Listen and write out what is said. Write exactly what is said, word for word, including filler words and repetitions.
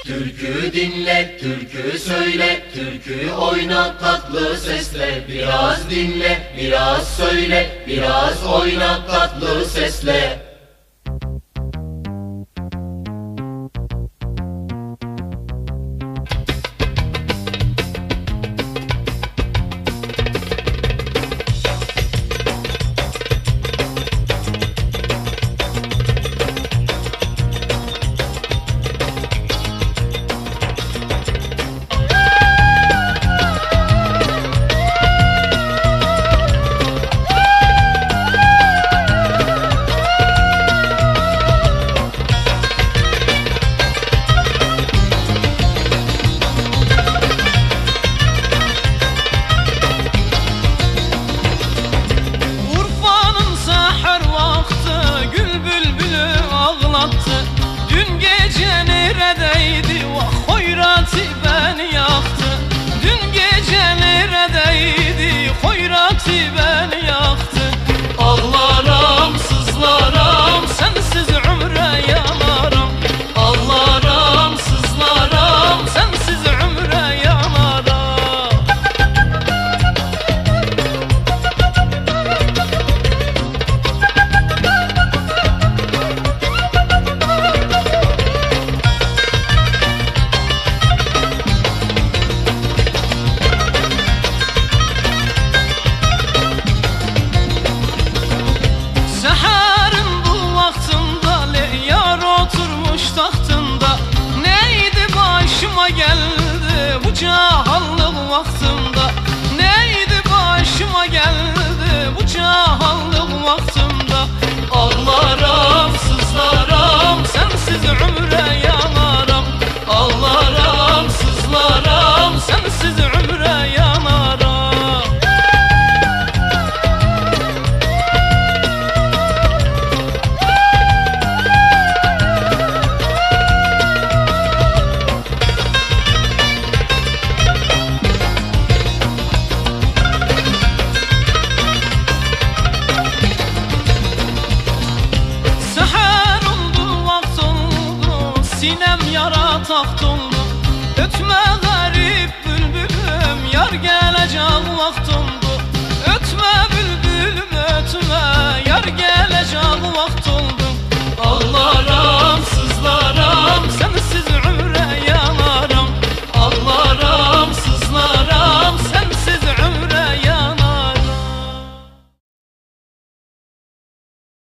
Türkü dinle, türkü söyle, türkü oyna tatlı sesle. Biraz dinle, biraz söyle, biraz oyna tatlı sesle. Dün gece neredeydi, vah hoyrati beni yaktı. Dün gece neredeydi, hoyrati beni yaktı. Ağlaram, sızlaram, sensiz ömre yanarım. Ağlaram, sızlaram, sensiz ömre yanarım. Seherin bu vaktında leyyar oturmuş tahtında. Neydi başıma geldi bu cahallık vaktımda. Neydi başıma geldi bu cahallık vaktımda. Ağlaram, sızlaram, sensiz ömre yanarım. Ağlaram, sızlaram, sensiz ömre yanarım. Sinem yara taktı